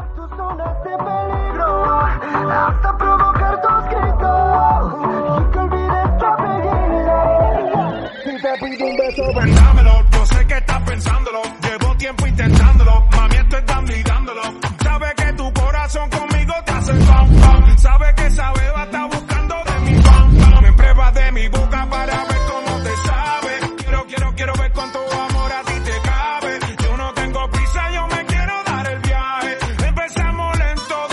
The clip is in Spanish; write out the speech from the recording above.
tus zonas de peligro, hasta provocar tus gritos y que olvides tu apellido. Si te pido un beso, ven, dámelo. Yo sé que estás pensándolo, llevo tiempo intentándolo.